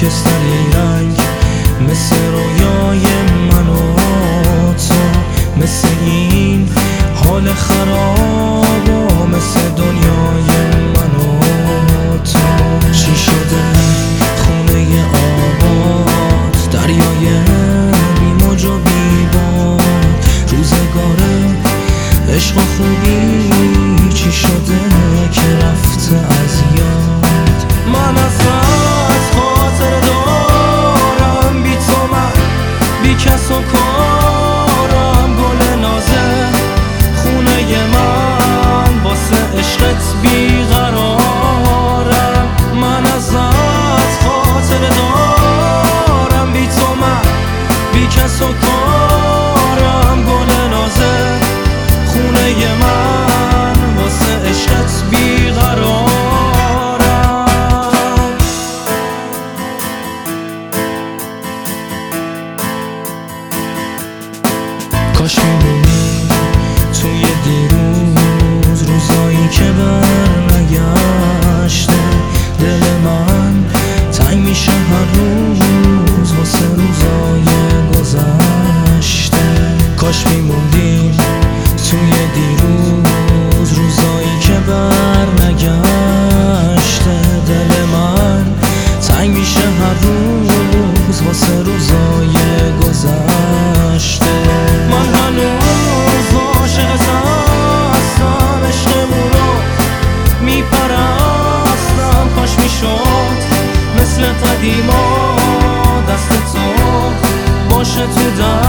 خاکستری رنگ، مثل رویای من و تو، مثل این حال خراب و مثل دنیای من و تو. چی شده خونه آباد، دریای بی موج و بی باد، روزگار عشق و خوبی چی شده که رفته از یاد. من ازت خاطر دارم، بی تو من بی کس و کارم، گل نازه خونه من واسه عشقت بیقرارم. من ازت خاطر دارم، بی تو من بی کس و کارم، گل نازه خونه من واسه عشقت بیقرارم. کاش میمونی توی دیروز، روزایی که بر نگشته. دل من تنگ میشه هر روز واسه روزای گذشته. کاش میموندیم توی دیروز، روزایی که بر نگشته. دل من تنگ میشه هر روز واسه روزای گذشته. من هنوز عاشقت هستم، عشقمون رو میپرستم. کاش میشد مثل قدیما دست تو باشه تو